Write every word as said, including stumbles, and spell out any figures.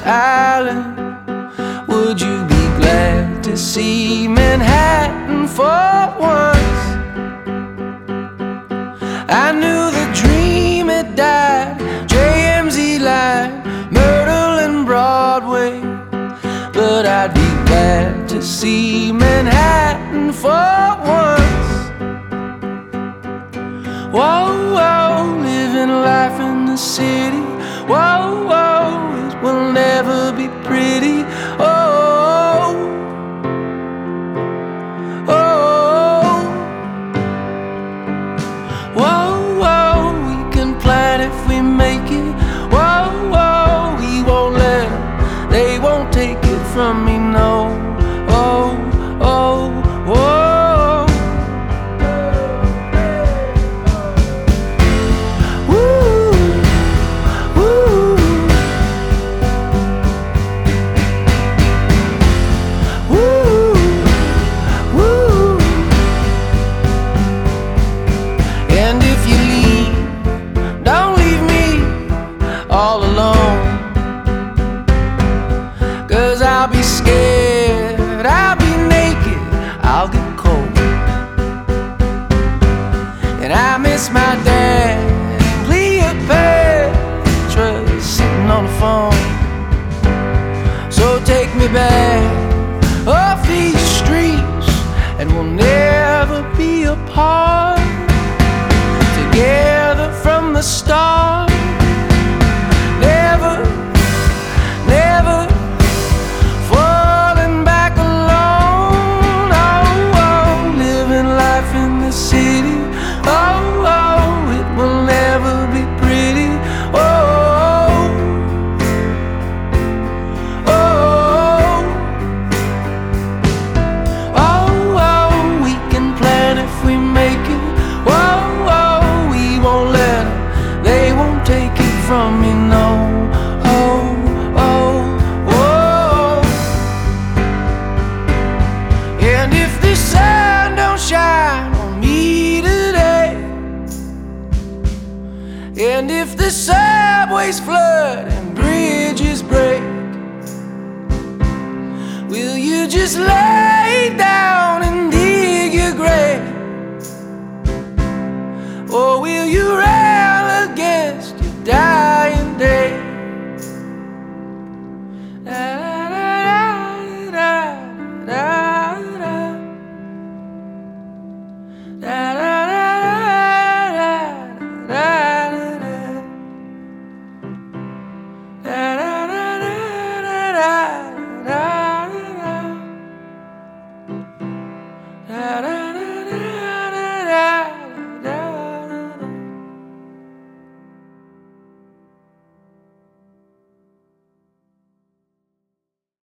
island? Would you be glad to see Manhattan for once? I knew the dream had died, J M Z line, Myrtle and Broadway. But I'd be glad to see Manhattan for once. Whoa, whoa, living life in the city. Whoa, whoa, it will never be pretty. Oh, oh, whoa, whoa, we can plan if we make it. Whoa, whoa, we won't let them, they won't take it from me, no. Oh, oh, whoa. Woo, woo, woo, woo. And if you leave, don't leave me all alone, 'cause I'll be scared, I'll be naked, I'll get cold. And I miss my dad, Cleopatra, sitting on the phone. So take me back off these streets, and we'll never be apart. Together from the start, never, never falling back alone. Oh, oh, living life in the city. Oh, oh, it will never be pretty. Oh, oh, oh, oh, we can plan if we make it. Whoa, whoa, we won't let them, they won't take it from me, no. Oh, oh, whoa. And if the sun don't shine on me today, and if the subways flood and bridges break, will you just lay down and dig your grave?